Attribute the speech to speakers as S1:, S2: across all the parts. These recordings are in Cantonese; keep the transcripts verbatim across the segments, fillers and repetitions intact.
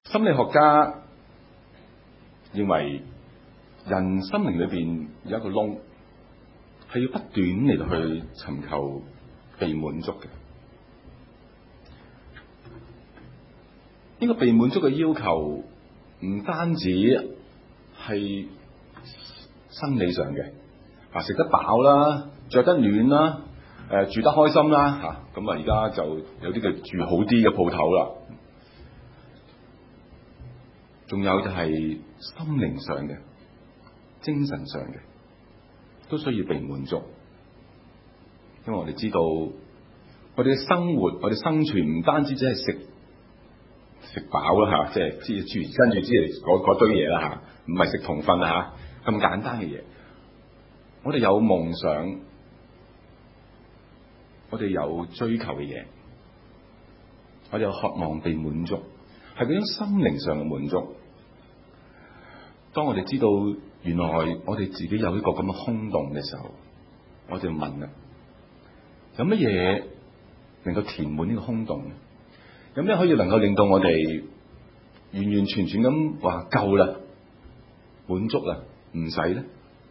S1: 心理學家認為人心靈裏邊有一個窿，係要不斷嚟到去尋求被滿足嘅。呢個被滿足嘅要求唔單止係生理上嘅，啊食得飽啦，着得暖啦，誒、呃、住得開心啦，嚇咁啊而家就有啲嘅住好啲嘅鋪頭啦。仲有就係心靈上嘅、精神上嘅，都需要被滿足。因為我哋知道，我哋嘅生活、我哋生存唔單止只係食食飽啦嚇，即係之住跟住之嚟嗰堆嘢啦嚇，唔係食同瞓啊嚇咁簡單嘅嘢。我哋有夢想，我哋有追求嘅嘢，我哋有渴望被滿足，係嗰種心靈上嘅滿足。當我哋知道原來我哋自己有一個咁嘅空洞嘅時候，我哋就問啦：有乜嘢能夠填滿呢個空洞？有咩可以能夠令到我哋完完全全咁話夠啦、滿足啦、唔使咧？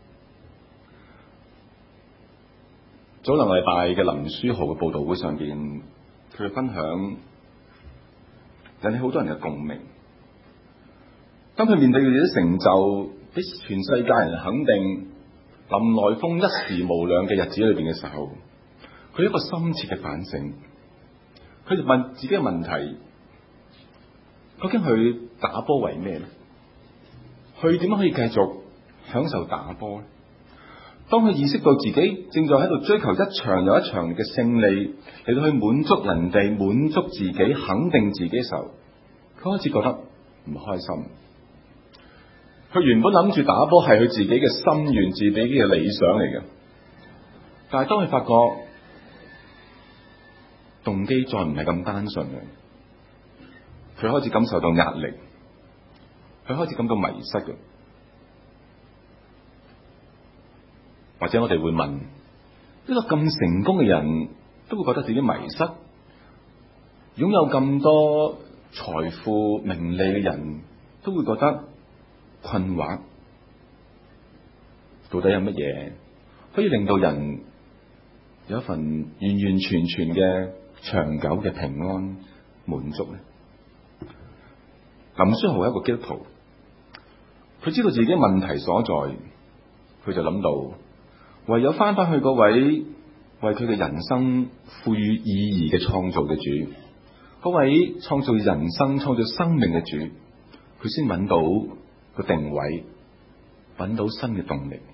S1: 早兩禮拜嘅林書豪嘅佈道會上邊，佢分享引起好多人嘅共鳴。當佢面對佢哋啲成就，俾全世界人肯定，林來瘋一時無兩嘅日子裏邊嘅時候，佢有一個深切嘅反省。佢就問自己嘅問題：究竟佢打波為咩咧？佢點樣可以繼續享受打波咧？當佢意識到自己正在喺度追求一場又一場嘅勝利，嚟到去滿足人哋、滿足自己、肯定自己嘅時候，佢開始覺得唔開心。佢原本諗住打波係佢自己嘅心願、自己嘅理想嚟嘅，但係當佢發覺動機再唔係咁單純嘅，佢開始感受到壓力，佢開始感到迷失嘅。或者我哋會問：呢個咁成功嘅人都會覺得自己迷失，擁有咁多財富名利嘅人都會覺得困惑，到底有乜嘢可以令到人有一份完完全全嘅長久嘅平安滿足呢？林書豪係一個基督徒，佢知道自己問題所在，佢就諗到唯有翻返去嗰位為佢嘅人生賦予意義嘅創造嘅主，嗰位創造人生、創造生命嘅主，佢先揾到個定位，揾到新嘅動力。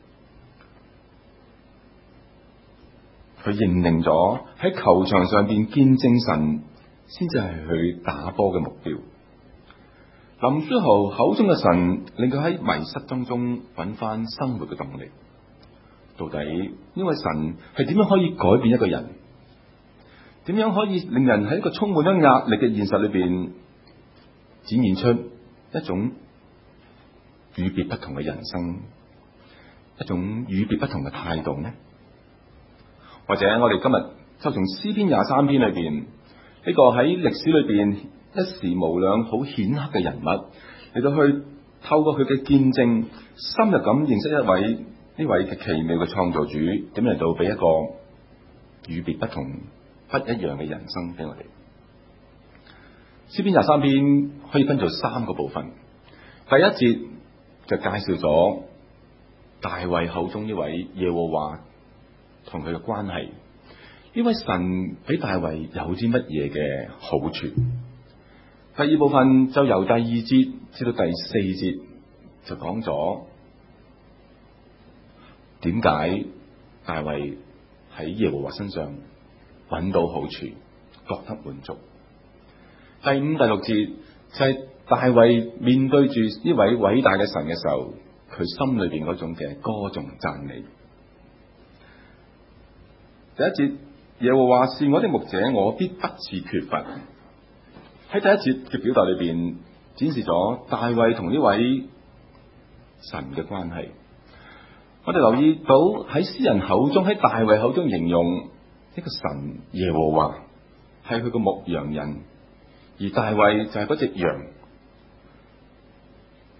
S1: 佢認定咗喺球場上邊見證神，先至係佢打波嘅目標。林書豪口中嘅神，令佢喺迷失當中揾翻生活嘅動力。到底呢位神係點樣可以改變一個人？點樣可以令人喺一個充滿咗壓力嘅現實裏邊展現出一種與別不同嘅人生，一種與別不同嘅態度呢？或者我哋今日就從詩篇廿三篇裏邊呢個喺歷史裏邊一時無兩好顯赫嘅人物嚟到去透過佢嘅見證，深入咁認識一位呢位嘅奇妙嘅創造主，點嚟到俾一個與別不同、不一樣嘅人生俾我哋。詩篇廿三篇可以分做三個部分。第一節就介紹咗大衛口中呢位耶和華同佢嘅關係，呢位神俾大衛有啲乜嘢嘅好處。第二部分就由第二節至到第四節就講咗點解大衛喺耶和華身上揾到好處，覺得滿足。第五、第六節就係大衛面對住呢位偉大嘅神嘅時候，佢心裏邊嗰種嘅歌頌讚美。第一節，耶和華是我的牧者，我必不致缺乏。喺第一節嘅表達裏邊，展示咗大衛同呢位神嘅關係。我哋留意到喺詩人口中，喺大衛口中形容呢個神耶和華係佢個牧羊人，而大衛就係嗰隻羊，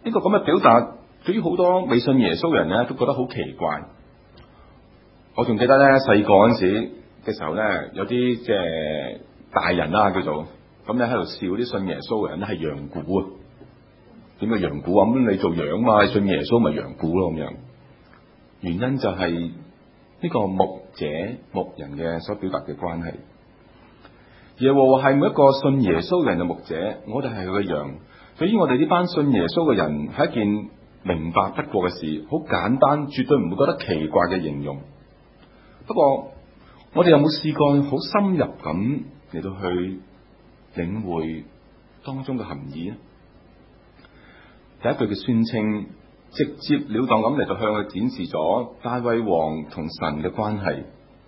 S1: 呢個咁嘅表達，對於好多未信耶穌嘅人咧，都覺得好奇怪。我仲記得咧，細個嗰陣時嘅時候咧，有啲即係大人啦叫做咁咧喺度笑啲信耶穌嘅人咧係羊牯啊。點解羊牯啊？咁你做羊嘛，信耶穌咪羊牯咯咁樣。原因就係呢個牧者牧人嘅所表達嘅關係。耶和華係每一個信耶穌嘅人嘅牧者，我哋係佢嘅羊。對於我哋呢班信耶穌嘅人，係一件明白不過嘅事，好簡單，絕對唔會覺得奇怪嘅形容。不過，我哋有冇試過好深入咁嚟到去領會當中嘅含義呢？第一句嘅宣稱，直接了當咁嚟到向佢展示咗大衛王同神嘅關係，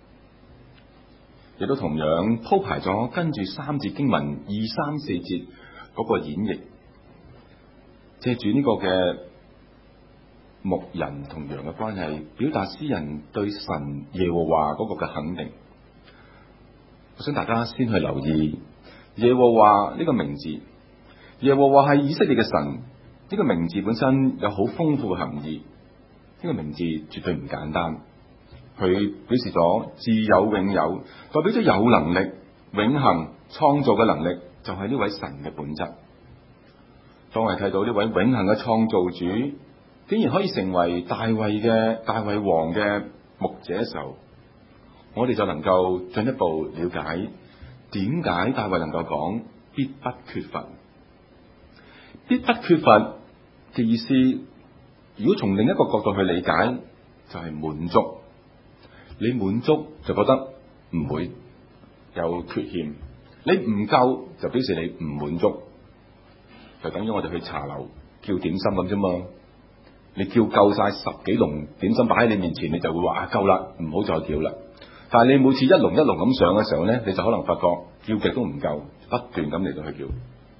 S1: 亦都同樣鋪排咗跟住三節經文二三四節嗰個演繹，借住呢個嘅牧人同羊嘅關係，表達詩人對神耶和華嗰個嘅肯定。我想大家先去留意耶和華呢個名字。耶和華係以色列嘅神，呢個名字本身有好豐富嘅含義。呢個名字絕對唔簡單，佢表示咗自有永有，代表咗有能力、永恆創造嘅能力，就係呢位神嘅本質。當我哋睇到呢位永恆嘅創造主竟然可以成為大衛嘅大衛王嘅牧者嘅時候，我哋就能夠進一步了解點解大衛能夠講必不缺乏。必不缺乏嘅意思，如果從另一個角度去理解，就係滿足。你滿足就覺得唔會有缺陷，你唔夠就表示你唔滿足，就等於我哋去茶樓叫點心咁啫嘛。你叫夠晒十幾籠點心擺喺你面前，你就會話啊夠啦，唔好再叫啦。但係你每次一籠一籠咁上嘅時候咧，你就可能發覺叫極都唔夠，不斷咁嚟到去叫。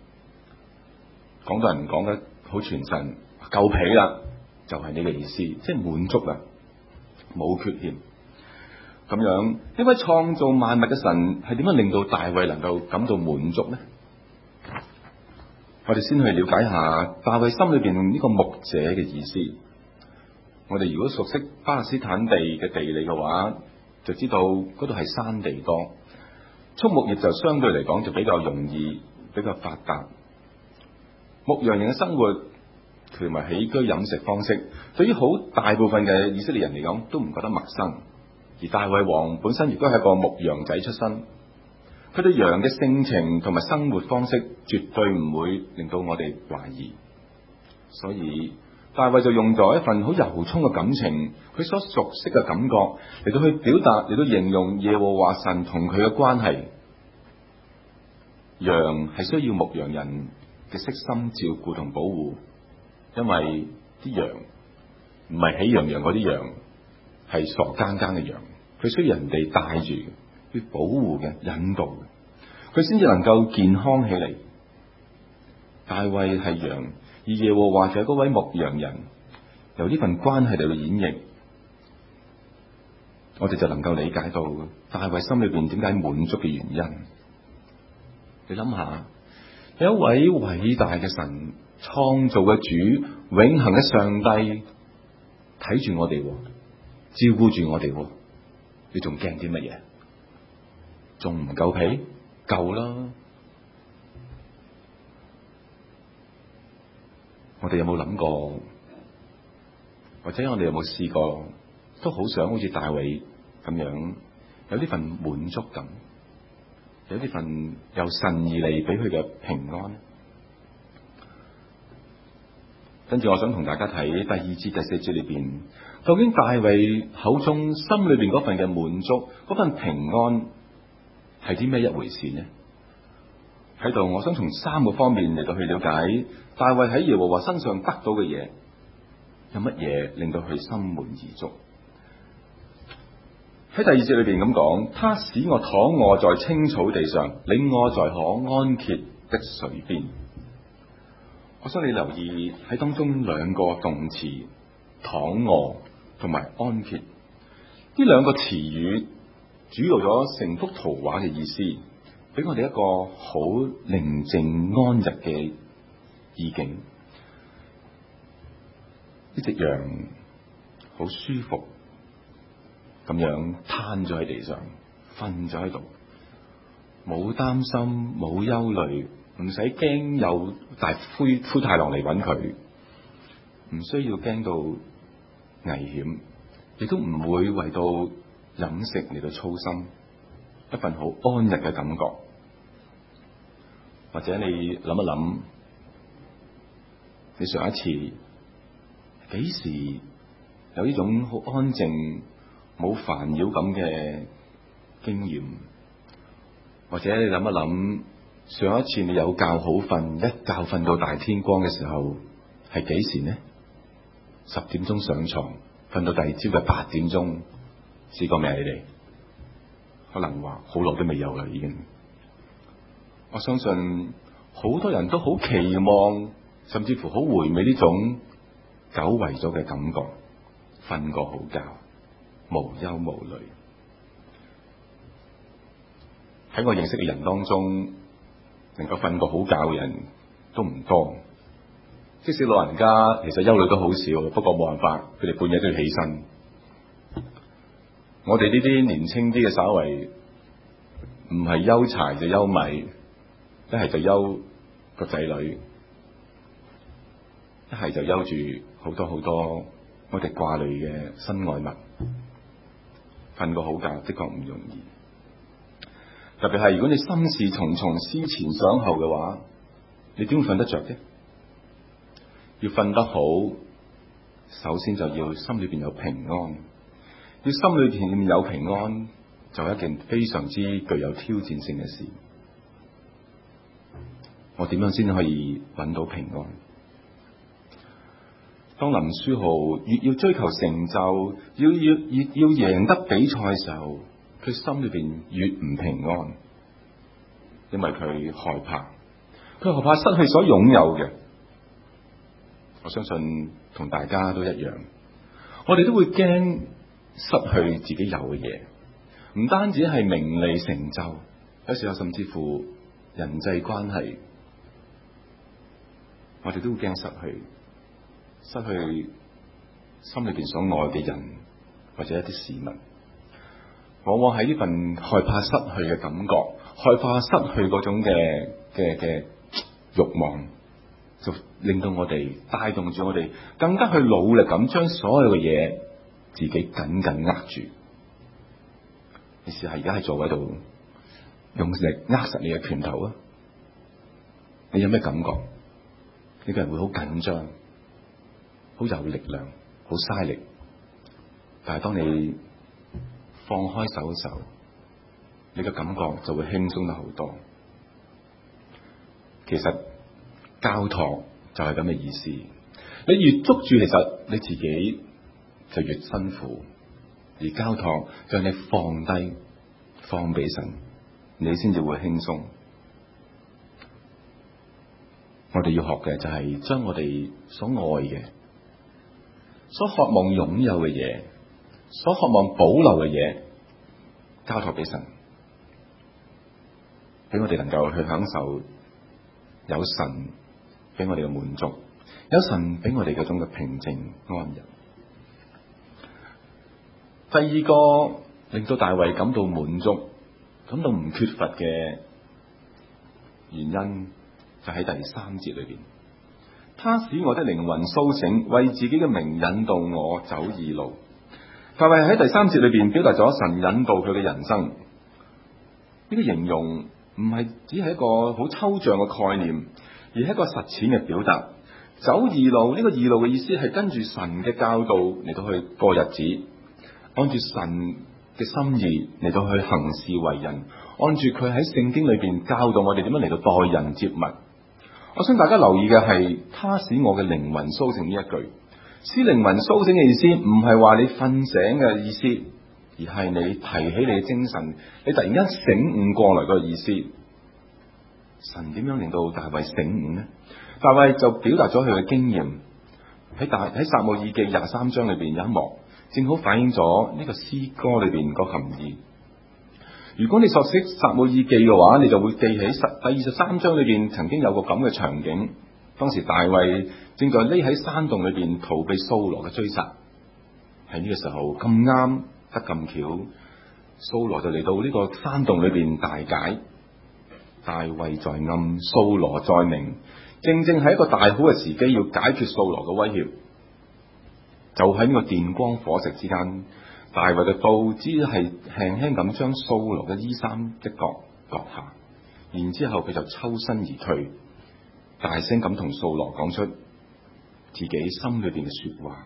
S1: 廣東人講得好傳神，夠皮啦，就係呢個意思，即係滿足啦，冇缺陷。咁樣呢位創造萬物嘅神係點樣令到大衛能夠感到滿足呢？我哋先去了解下大衛心裏邊呢個牧者嘅意思。我哋如果熟悉巴勒斯坦地嘅地理嘅話，就知道嗰度係山地多，畜牧業就相對嚟講就比較容易，比較發達。牧羊人嘅生活同埋起居飲食方式，對於好大部分嘅以色列人嚟講都唔覺得陌生。而大衛王本身亦都係一個牧羊仔出身，佢對羊嘅性情同埋生活方式絕對唔會令到我哋懷疑。所以大衛就用咗一份好由衷嘅感情，佢所熟悉嘅感覺嚟到去表達，嚟到形容耶和華神同佢嘅關係。羊係需要牧羊人嘅悉心照顧同保護，因為啲羊唔係喜洋洋嗰啲羊，係傻更更嘅羊，佢需要人哋帶住、去保護嘅、引導嘅，佢先至能夠健康起嚟。大衛係羊，而耶和華就係嗰位牧羊人，由呢份關係嚟到演繹，我哋就能夠理解到大衛心裏邊點解滿足嘅原因。你諗下，有一位偉大嘅神、創造嘅主、永恆嘅上帝睇住我哋，照顧住我哋，你仲驚啲乜嘢？仲唔夠皮？夠啦！我哋有冇諗過，或者我哋有冇試過，都好想好似大衛咁樣，有呢份滿足感，有呢份由神而嚟俾佢嘅平安。跟住我想同大家睇第二節、第四節裏邊，究竟大衛口中心裏邊嗰份嘅滿足、嗰份平安係啲咩一回事呢？喺度，我想從三個方面嚟到去了解大衛喺耶和華身上得到嘅嘢，有乜嘢令到佢心滿意足？喺第二節裏邊咁講，他使我躺臥在青草地上，領我在可安歇的水邊。我想你留意喺當中兩個動詞，躺臥同埋安歇，呢兩個詞語主導咗成幅圖畫嘅意思，俾我哋一個好寧靜安逸嘅意境。 呢隻羊好舒服咁樣攤咗喺地上，瞓咗喺度，冇擔心，冇憂慮，唔使驚有大灰灰太狼嚟揾佢，唔需要驚到危險，亦都唔會為到飲食嚟到操心，一份好安逸嘅感覺。或者你諗一諗，你上一次幾時有呢種好安靜冇煩擾咁嘅經驗？或者你諗一諗，上一次你有覺好瞓，一覺瞓到大天光嘅時候係幾時呢？十點鐘上床，瞓到第二朝嘅八點鐘，試過未啊？你哋可能話好耐都未有啦，已經。我相信好多人都好期望，甚至乎好回味呢種久違咗嘅感覺，瞓個好覺，無憂無慮。喺我認識嘅人當中，能夠瞓個好覺嘅人都唔多。即使老人家，其實憂慮都好少，不過冇辦法，佢哋半夜都要起身。我哋呢啲年輕啲嘅，稍為唔係憂柴就憂米，一係就憂個仔女，一係就憂住好多好多我哋掛慮嘅身外物。瞓個好覺的確唔容易，特別係如果你心事重重、思前想後嘅話，你點會瞓得着啫？要瞓得好，首先就要心裏邊有平安。要心裏邊有平安，就係一件非常之具有挑戰性嘅事。我點樣先可以揾到平安？當林書豪越要追求成就，要要越要贏得比賽嘅時候，佢心裏邊越唔平安，因為佢害怕，佢害怕失去所擁有嘅。我相信同大家都一樣，我哋都會驚失去自己有嘅嘢，唔單止係名利成就，有時候甚至乎人際關係，我哋都會驚失去，失去心裏邊所愛嘅人或者一啲事物。往往喺呢份害怕失去嘅感覺，害怕失去嗰種嘅嘅嘅慾望，就令到我哋帶動住我哋更加去努力咁將所有嘅嘢自己緊緊握住。你試下而家喺座位度用力握實你嘅拳頭啊！你有咩感覺？呢個人會好緊張，好有力量，好嘥力。但係當你放開手嘅時候，你嘅感覺就會輕鬆得好多。其實交託就係咁嘅意思。你越捉住，其實你自己就越辛苦；而交託就係你放低，放俾神，你先至會輕鬆。我哋要學嘅就係將我哋所愛嘅、所渴望擁有嘅嘢、所渴望保留嘅嘢，交託俾神，俾我哋能夠去享受有神俾我哋嘅滿足，有神俾我哋嗰種嘅平靜安逸。第二個令到大衛感到滿足、感到唔缺乏嘅原因，就喺第三節裏邊，他使我的靈魂甦醒，為自己嘅名引導我走義路。大衛喺第三節裏邊表達咗神引導佢嘅人生。呢、這個形容唔係只係一個好抽象嘅概念，而係一個實踐嘅表達。走義路，呢、這個義路嘅意思係跟住神嘅教導嚟到去過日子，按住神嘅心意嚟到去行事為人，按住佢喺聖經裏邊教導我哋點樣嚟到待人接物。我想大家留意嘅係，他使我嘅靈魂甦醒呢一句。使靈魂甦醒嘅意思唔係話你瞓醒嘅意思，而係你提起你嘅精神，你突然間醒悟過來個意思。神點樣令到大衛醒悟呢？大衛就表達咗佢嘅經驗。喺大喺撒母耳記廿三章裏邊有一幕，正好反映咗呢個詩歌裏邊個含義。如果你熟悉撒母耳記嘅話，你就會記起十第二十三章裏邊曾經有個咁嘅場景。 當時大衛正在匿喺山洞裏邊逃避掃羅嘅追殺，喺呢個時候咁啱得咁巧，掃羅就嚟到呢個山洞裏邊大解。大衛在暗，掃羅在明，正正係一個大好嘅時機，要解決掃羅嘅威脅。就喺呢個電光火石之間，大衛嘅刀只係輕輕咁將掃羅嘅衣衫一角割下，然之後佢就抽身而退，大聲咁同掃羅講出自己心裏邊嘅說話。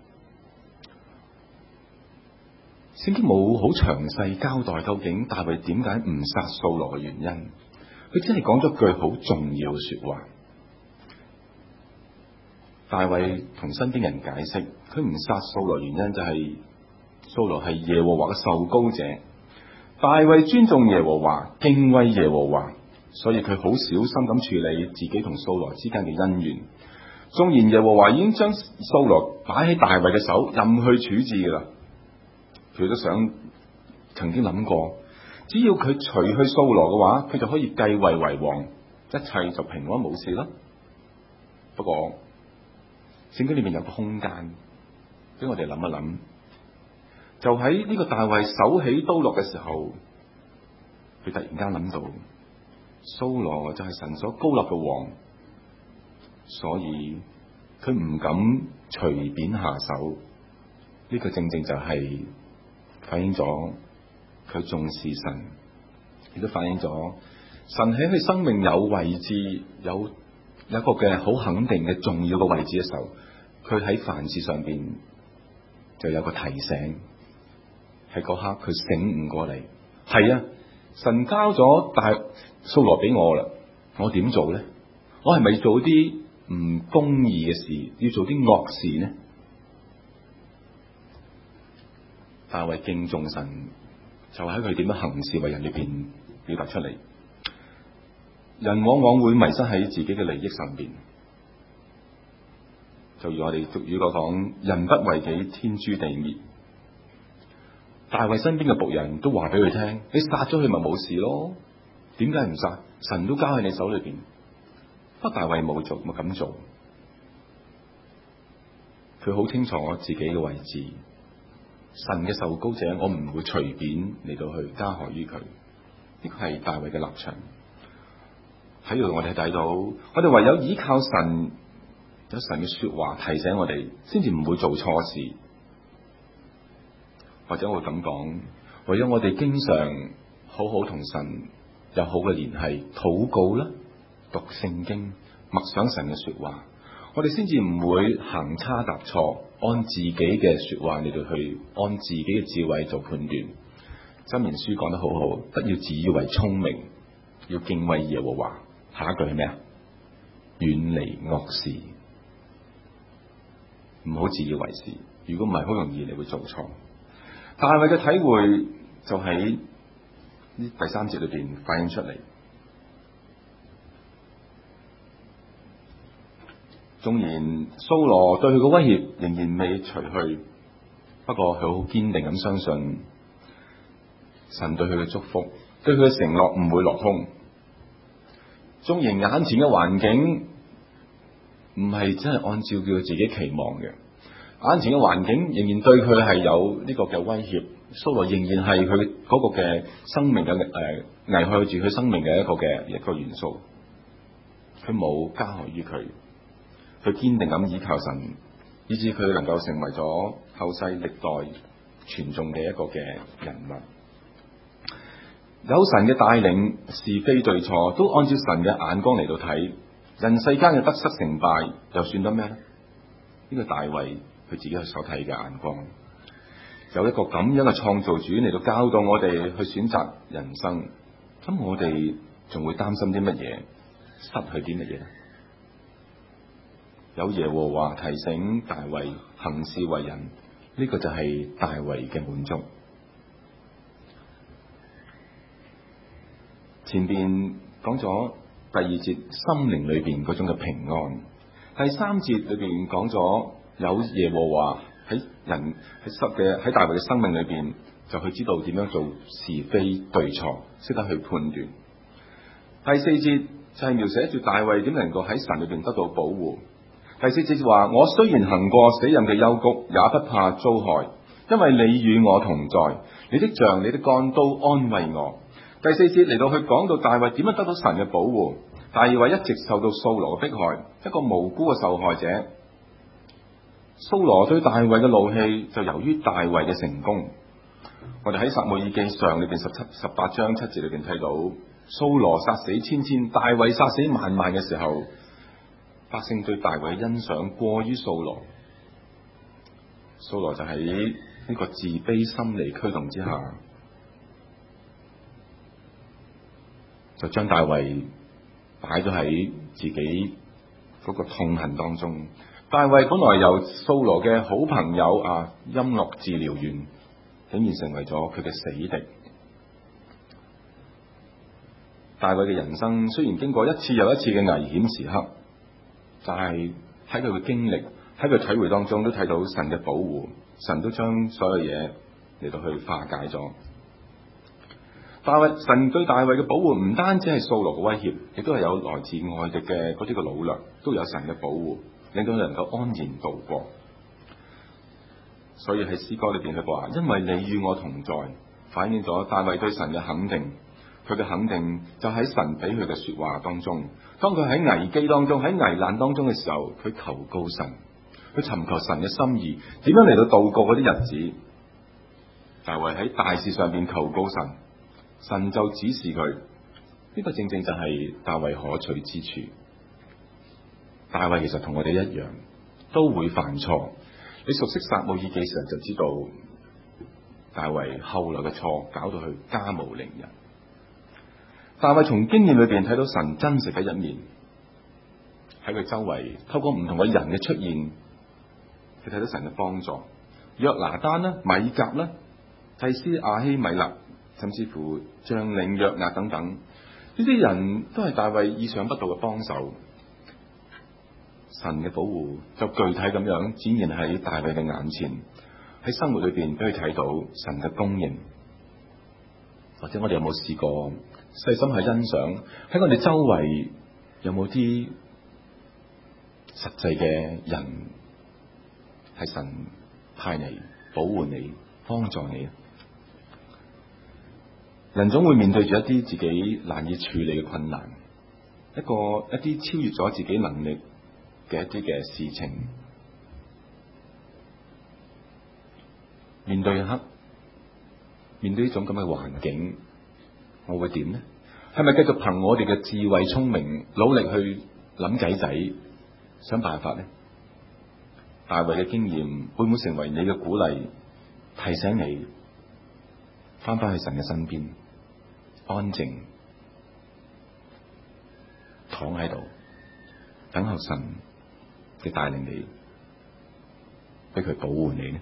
S1: 聖經冇好詳細交代究竟大衛點解唔殺掃羅嘅原因，佢只係講咗句好重要嘅說話。大衛同身邊人解釋，佢唔殺掃羅原因就係掃羅係耶和華嘅受膏者，大衛尊重耶和華，敬畏耶和華，所以佢好小心咁處理自己同掃羅之間嘅恩怨。縱然耶和華已經將掃羅擺喺大衛嘅手，任去處置噶啦，佢都想曾經諗過，只要佢除去掃羅嘅話，佢就可以繼位為王，一切就平安無事啦。不過聖經裏面有個空間俾我哋諗一諗，就喺呢個大衛手起刀落嘅時候，佢突然間諗到掃羅就係神所膏立嘅王，所以佢唔敢隨便下手。呢個正正就係反映咗佢重視神，亦都反映咗神喺佢生命有位置，有有一個嘅好肯定嘅重要嘅位置嘅時候，佢喺凡事上邊就有個提醒。喺嗰刻佢醒悟過嚟，係啊，神交咗大掃羅俾我啦，我點做咧？我係咪做啲唔公義嘅事，要做啲惡事呢？大衛敬重神，就喺佢點樣行事為人裏邊表達出嚟。人往往會迷失喺自己嘅利益上邊，就如我哋俗語講，人不為己，天誅地滅。大衛身邊嘅僕人都話俾佢聽，你殺咗佢咪冇事咯？點解唔殺？神都交喺你手裏邊。不過大衛冇做，冇咁做。佢好清楚自己嘅位置，神嘅受膏者，我唔會隨便嚟到去加害於佢。呢個係大衛嘅立場。喺度我哋睇到，我哋唯有依靠神，有神嘅說話提醒我哋，先至唔會做錯事。或者我會咁講，唯有我哋經常好好同神有好嘅聯繫，禱告啦，讀聖經，默想神嘅說話，我哋先至唔會行差踏錯，按自己嘅說話嚟到去，按自己嘅智慧做判斷。箴言書講得好好，不要自以為聰明，要敬畏耶和華。下一句係咩啊？遠離惡事，唔好自以為是。如果唔係，好容易你會做錯。大衛嘅體會就喺呢第三節裏邊反映出嚟。縱然掃羅對佢嘅威脅仍然未除去，不過佢好堅定咁相信神對佢嘅祝福，對佢嘅承諾唔會落空。縱然眼前嘅環境唔係真係按照佢自己期望嘅，眼前嘅環境仍然對佢係有呢個嘅威脅，掃羅仍然係佢嗰個嘅生命嘅誒、呃、危害住佢生命嘅一個嘅一個元素。佢冇加害於佢，佢堅定咁依靠神，以致佢能夠成為咗後世歷代傳頌嘅一個嘅人物。有神嘅帶領，是非對錯都按照神嘅眼光嚟到睇，人世間嘅得失成敗又算得咩咧？呢、這個大衛佢自己所睇嘅眼光，有一個咁樣嘅創造主嚟到教導我哋去選擇人生，咁我哋仲會擔心啲乜嘢？失去啲乜嘢咧？有耶和華提醒大衛行事為人，呢、這個就係大衛嘅滿足。前邊講咗第二節心靈裏邊嗰種嘅平安，第三節裏邊講咗有耶和華喺人喺失嘅喺大衛嘅生命裏邊，就去知道點樣做是非對錯，識得去判斷。第四節就係描寫住大衛點能夠喺神裏邊得到保護。第四節話：我雖然行過死蔭嘅幽谷，也不怕遭害，因為你與我同在，你的杖、你的竿都安慰我。第四節嚟到去講到大衛點樣得到神嘅保護。大衛一直受到掃羅嘅迫害，一個無辜嘅受害者。掃羅對大衛嘅怒氣就由於大衛嘅成功。我哋喺撒母耳記上裏邊十七、十八章七節裏邊睇到，掃羅殺死千千，大衛殺死萬萬嘅時候，百姓對大衛欣賞過於掃羅。掃羅就喺呢個自卑心理驅動之下，就將大衛擺咗喺自己嗰個痛恨當中。大衛本來由掃羅嘅好朋友啊，音樂治療員，竟然成為咗佢嘅死敵。大衛嘅人生雖然經過一次又一次嘅危險時刻，但係喺佢嘅經歷、喺佢體會當中，都睇到神嘅保護，神都將所有嘢嚟到去化解咗。大衛，神對大衛嘅保護唔單止係掃羅嘅威脅，亦都係有來自外敵嘅嗰啲嘅擄掠，都有神嘅保護，令到佢能夠安然度過。所以喺詩歌裏邊佢話：因為你與我同在，反映咗大衛對神嘅肯定。佢嘅肯定就喺神俾佢嘅說話當中。當佢喺危機當中、喺危難當中嘅時候，佢求告神，佢尋求神嘅心意，點樣嚟到度過嗰啲日子。大衛喺大事上邊求告神，神就指示佢。呢、這個正正就係大衛可取之處。大衛其實同我哋一樣，都會犯錯。你熟悉撒母耳記上就知道，大衛後來嘅錯搞到佢家無寧日。大衛從經驗裏邊睇到神真實嘅一面，喺佢周圍透過唔同嘅人嘅出現，佢睇到神嘅幫助。約拿單啦、米甲啦、祭司亞希米勒，甚至乎將領約押等等，呢啲人都係大衛意想不到嘅幫手。神嘅保護就具體咁樣展現喺大衛嘅眼前，喺生活裏邊俾佢睇到神嘅供應。或者我哋有冇試過細心去欣賞，喺我哋周圍有冇啲實際嘅人係神派嚟保護你、幫助你？人總會面對住一啲自己難以處理嘅困難，一個一啲超越咗自己能力嘅一啲嘅事情，面對一刻，面對呢種咁嘅環境，我會點呢？係咪繼續憑我哋嘅智慧聰明努力去諗計仔想辦法呢？大衛嘅經驗會唔會成為你嘅鼓勵，提醒你翻返去神嘅身邊，安靜躺喺度等候神嘅帶領你，俾佢保護你呢？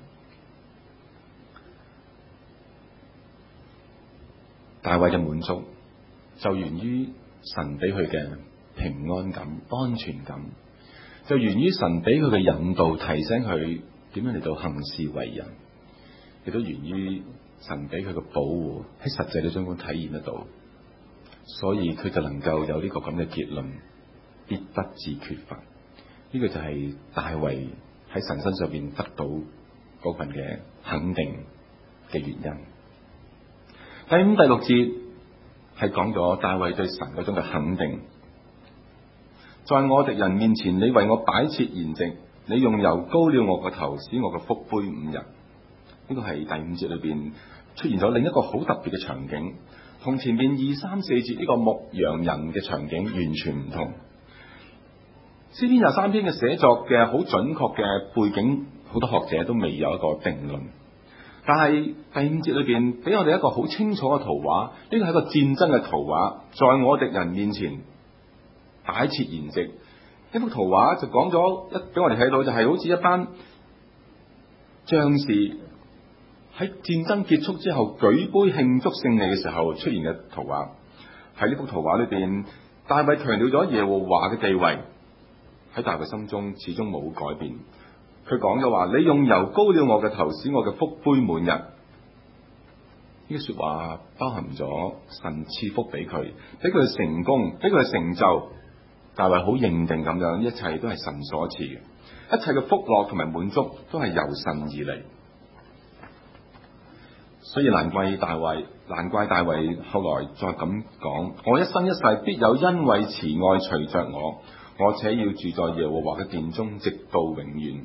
S1: 大衛嘅滿足就源於神俾佢嘅平安感、安全感，就源於神俾佢嘅引導，提醒佢點樣嚟到行事為人，亦都源於神俾佢嘅保護喺實際嘅中間體現得到，所以佢就能夠有呢個咁嘅結論：必不致缺乏。呢、這個就係大衛喺神身上邊得到嗰份嘅肯定嘅原因。第五、第六節係講咗大衛對神嗰種嘅肯定。在我敵人面前，你為我擺設筵席，你用油膏了我個頭，使我嘅福杯五日。呢、這個係第五節裏邊出現咗另一個好特別嘅場景，同前面二三四節呢個牧羊人嘅場景完全唔同。詩篇廿三篇嘅寫作嘅好準確嘅背景，好多學者都未有一個定論。但係第五節裏邊俾我哋一個好清楚嘅圖畫，呢個係一個戰爭嘅圖畫，在我敵人面前擺設筵席。呢幅圖畫就講咗一俾我哋睇到，就係好似一班將士喺戰爭結束之後舉杯慶祝勝利嘅時候出現嘅圖畫。喺呢幅圖畫裏邊，大衛強調咗耶和華嘅地位喺大衛心中始終冇改變。佢講咗話：你用油膏了我嘅頭，使我嘅福杯滿日。 呢句說話包含咗神賜福俾佢，俾佢成功，俾佢成就。大衛好認定咁樣，一切都係神所賜嘅，一切嘅福樂同埋滿足都係由神而嚟。所以難怪大衛，難怪大衛後來再咁講：我一生一世必有恩惠慈愛隨着我，我且要住在耶和華嘅殿中，直到永遠。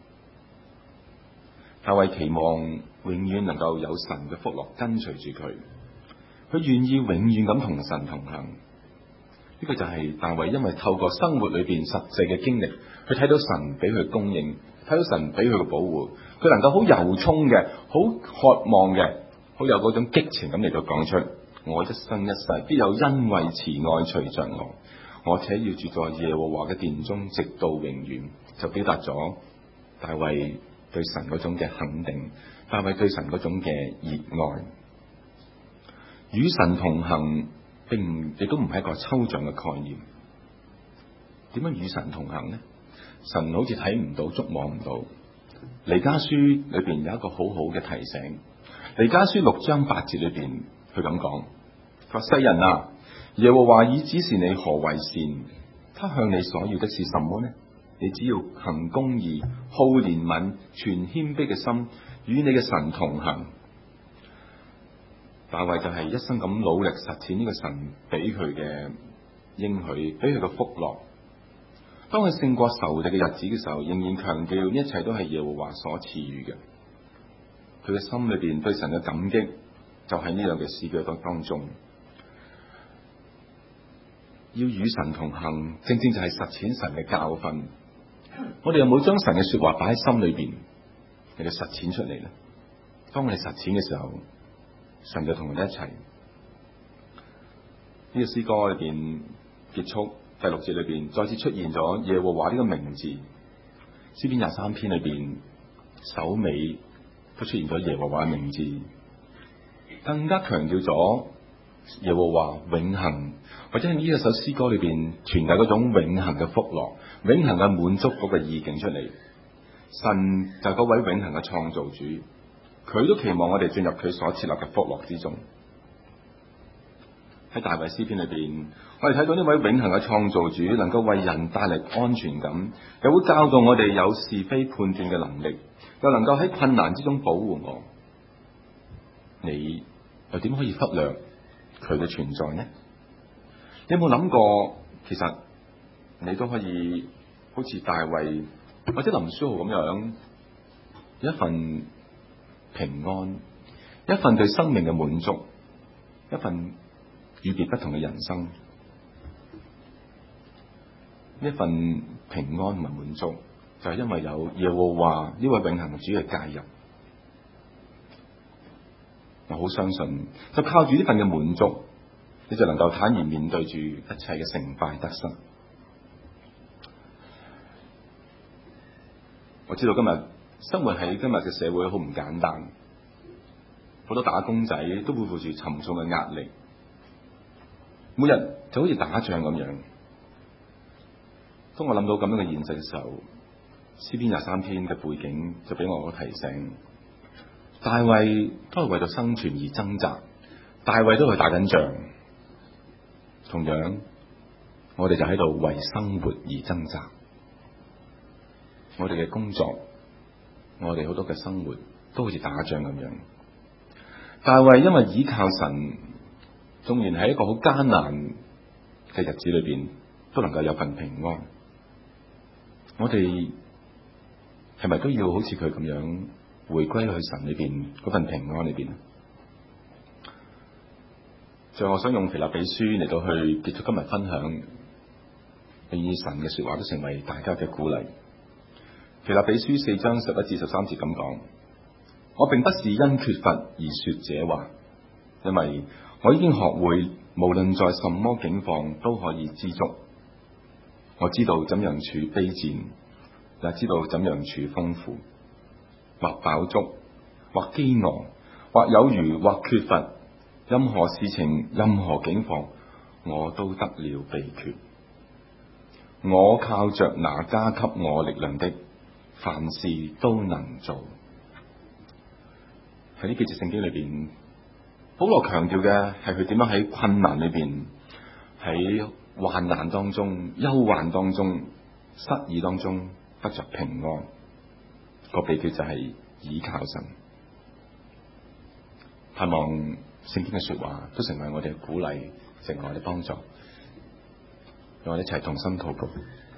S1: 大衛期望永遠能夠有神嘅福樂跟隨住佢，佢願意永遠咁同神同行。呢個就係大衛因為透過生活裏邊實際嘅經歷，佢睇到神俾佢供應，睇到神俾佢嘅保護，佢能夠好由衷嘅、好渴望嘅、好有嗰種激情咁嚟到講出：我一生一世必有恩惠慈愛隨着我，我且要住在耶和華嘅殿中，直到永遠。就表達咗大衛對神嗰種嘅肯定，大衛對神嗰種嘅熱愛。與神同行並亦都唔係一個抽象嘅概念。點樣與神同行呢？神好似睇唔到、觸摸唔到。彌迦書裏邊有一個好好嘅提醒。彌迦書六章八節裏邊，佢咁講：佢話世人啊，耶和華已指示你何為善，他向你所要的是什麼呢？你只要行公義、好憐憫、存謙卑嘅心，與你嘅神同行。大衛就係一生咁努力實踐呢個神俾佢嘅應許，俾佢嘅福樂。當佢勝過仇敵嘅日子嘅時候，仍然強調一切都係耶和華所賜予嘅。佢嘅心裏邊對神嘅感激，就喺呢樣嘅詩句當中。要與神同行，正正就係實踐神嘅教訓。我哋有冇將神嘅說話擺喺心裏邊，嚟到實踐出嚟咧？當我哋實踐嘅時候，神就同我哋一齊。呢、這個詩歌裏邊結束第六節裏邊，再次出現咗耶和華呢個名字。詩篇廿三篇裏邊首尾都出現咗耶和華嘅名字，更加強調咗耶和華永恆，或者係呢一首詩歌裏邊傳遞嗰種永恆嘅福樂、永恆嘅滿足嗰個意境出嚟。神就係嗰位永恆嘅創造主，佢都期望我哋進入佢所設立嘅福樂之中。喺大衛詩篇裏邊，我哋睇到呢位永恆嘅創造主能夠為人帶嚟安全感，又會教導我哋有是非判斷嘅能力，又能夠喺困難之中保護我。你又點可以忽略佢嘅存在呢？你有冇諗過，其實你都可以好似大衛或者林書豪咁樣，一份平安，一份對生命嘅滿足，一份與別不同嘅人生，呢一份平安同埋滿足，就係因為有耶和華呢位永恆主嘅介入。我好相信，就靠住呢份嘅滿足，你就能夠坦然面對住一切嘅成敗得失。我知道今日生活喺今日嘅社會好唔簡單，好多打工仔都會負住沉重嘅壓力，每日就好似打仗咁樣。當我諗到咁樣嘅現實嘅時候，詩篇廿三篇嘅背景就俾我個提醒。大衛都係為咗生存而掙扎，大衛都係打緊仗。同樣，我哋就喺度為生活而掙扎。我哋嘅工作，我哋好多嘅生活都好似打仗咁樣。大衛因為倚靠神，縱然喺一個好艱難嘅日子裏邊，都能夠有份平安。我哋係咪都要好似佢咁樣回歸去神裏邊嗰份平安裏邊？最後我想用腓立比書嚟到去結束今日分享，願意神嘅說話都成為大家嘅鼓勵。腓立比書四章十一至十三節咁講：我並不是因缺乏而說這話，因為我已經學會無論在什麼境況都可以知足。我知道怎樣處卑賤，也知道怎樣處豐富，或飽足，或飢餓，或有餘，或缺乏，任何事情，任何境況，我都得了秘訣。我靠着那加給我力量的，凡事都能做。喺呢幾節聖經裏邊， 保羅強調嘅係佢點樣喺困難裏邊，喺患難當中、憂患當中、失意當中得着平安。個秘訣就係倚靠神。盼望聖經嘅說話都成為我哋嘅鼓勵，成為我哋幫助。讓我哋一齊同心禱告。